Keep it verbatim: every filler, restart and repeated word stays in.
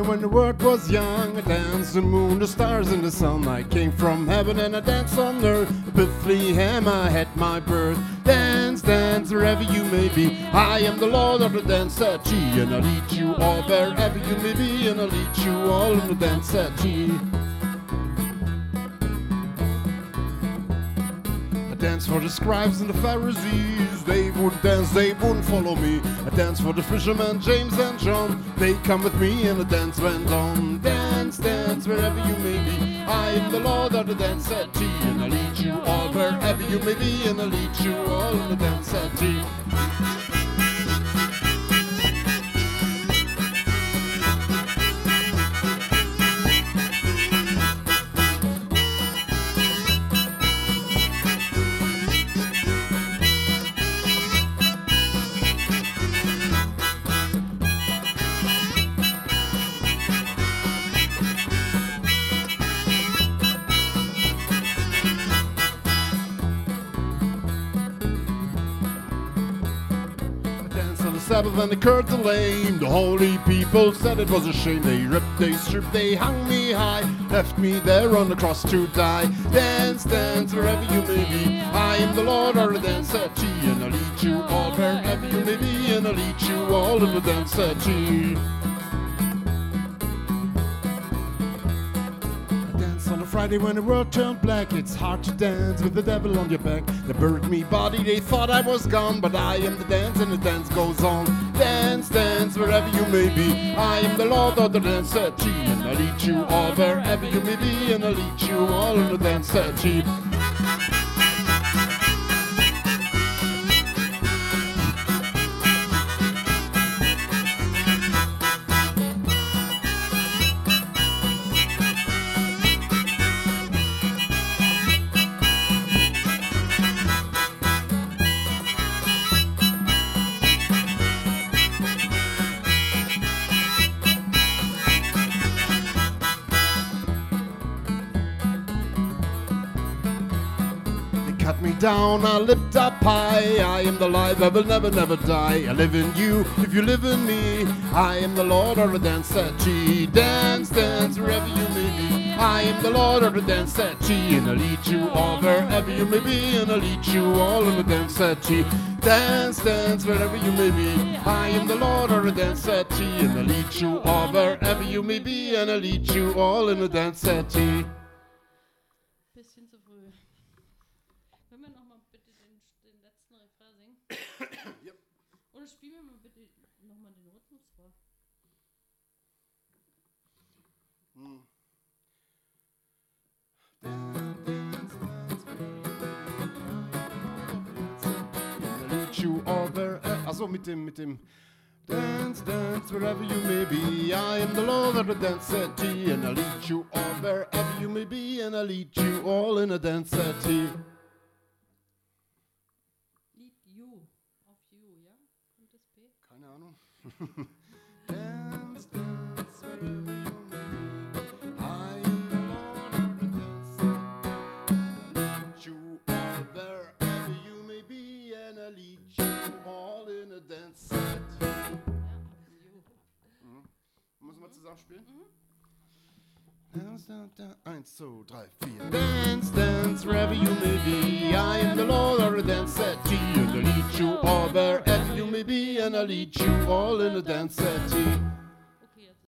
when the world was young. I danced the moon, the stars and the sun. I came from heaven and I danced on earth. Bethlehem, I had my birth. Dance, dance, wherever you may be. I am the Lord of the dance settee, and I'll lead you all wherever you may be, and I'll lead you all in the dance settee. I dance for the scribes and the Pharisees. They wouldn't dance, they wouldn't follow me. I dance for the fishermen, James and John. They come with me and the dance went on. Dance, dance, wherever you may be. I am the Lord of the dance settee, and I'll lead you all wherever you may be, and I'll lead you all in the dance settee. Sabbath and they cured the lame. The holy people said it was a shame. They ripped, they stripped, they hung me high, left me there on the cross to die. Dance, dance, wherever you may be. I am the Lord of the dance settee, and I'll lead you all wherever you may be, and I'll lead you all in the dance settee. On a Friday when the world turned black, it's hard to dance with the devil on your back. They buried me body, they thought I was gone, but I am the dance and the dance goes on. Dance, dance, wherever you may be. I am the Lord of the dance settee, and I'll lead you all wherever you may be, and I'll lead you all in the dance settee. Cut me down, I lift up high. I am the life, I will never, never die. I live in you, if you live in me. I am the Lord of the dance settee. Dance, dance, wherever you may be. I am the Lord of the dance settee, and I'll lead you all wherever you may be, and I'll lead you all in the dance settee. Dance, dance, wherever you may be. I am the Lord of the dance settee, and I'll lead you all wherever you may be, and I'll lead you all in the dance settee. Bisschen zu früh. Können wir nochmal bitte den, den letzten Refrain singen? Yep. Oder spielen wir mal bitte nochmal den Rhythmus vor. Mm. You over, also mit dem, mit dem Dance, dance, wherever you may be. I am the Lord of the dance settee, and I'll lead you all wherever you may be, and I'll lead you all in a dance settee. Lead you, auf you, ja? Kommt das B? Keine Ahnung. Dance, dance, wherever you may be. I am the Lord of the dance settee. Lead you all wherever you may be, and I'll lead you all in a dance settee. Müssen wir zusammen spielen? Mhm. Dance, dance, dance. Eins, zwei, drei, vier. Dance, dance, wherever you may be. I am the Lord of the dance settee, and I'll lead you all wherever you may be, and I'll lead you all in a dance settee.